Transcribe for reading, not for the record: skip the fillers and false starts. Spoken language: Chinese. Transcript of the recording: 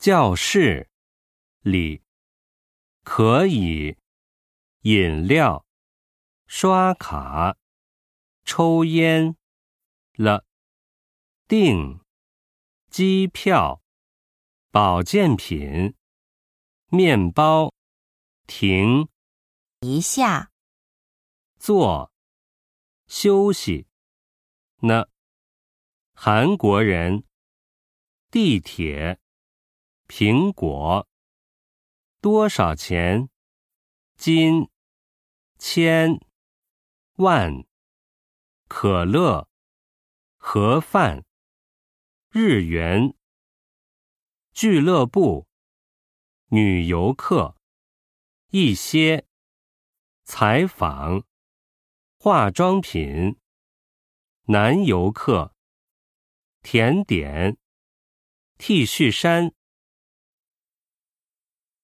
教室里可以饮料刷卡抽烟了订机票保健品面包停一下坐休息呢韩国人地铁苹果多少钱斤千万可乐盒饭日元俱乐部女游客一些采访化妆品男游客甜点 T 恤衫